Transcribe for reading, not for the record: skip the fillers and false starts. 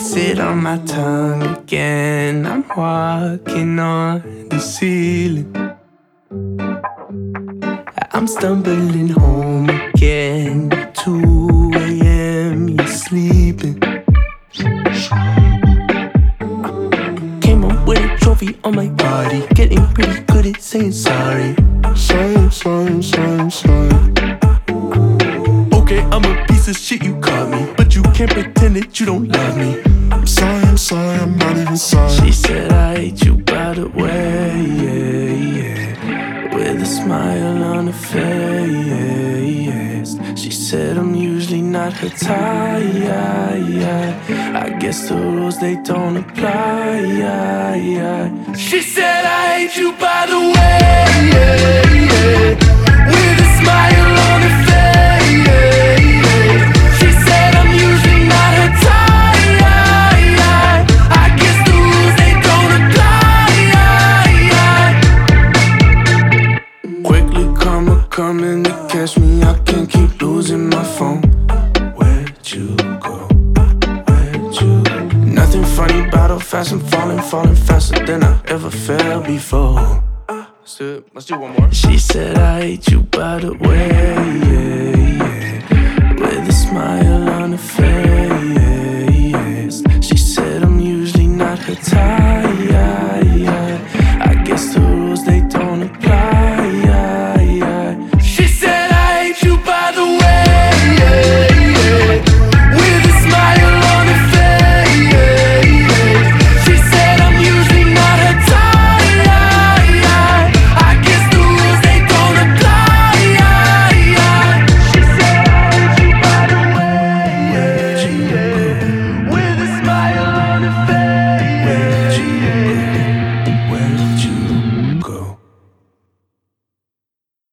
Acid on my tongue again. I'm walking on the ceiling. I'm stumbling home again. 2 a.m. You're sleeping. Came up with a trophy on my body. Getting pretty good at saying sorry. Sorry, sorry, sorry, sorry. Okay, I'm a piece of shit, you caught me. But you can't pretend that you don't love me. I'm sorry, I'm not even sorry. She said I hate you by the way, yeah, yeah. With a smile on her face. She said I'm usually not her type, I guess the rules, they don't apply, She said I hate you by the way, yeah, yeah. With a smile on her face. She said I'm usually not her type, I guess the rules, they don't apply, Quickly coming to catch me. I can't keep losing my phone. Where'd you go? Where'd you go? Nothing funny about how fast I'm falling faster than I ever felt before. Let's do one more. She said I hate you by the way, yeah, yeah. With a smile on her face.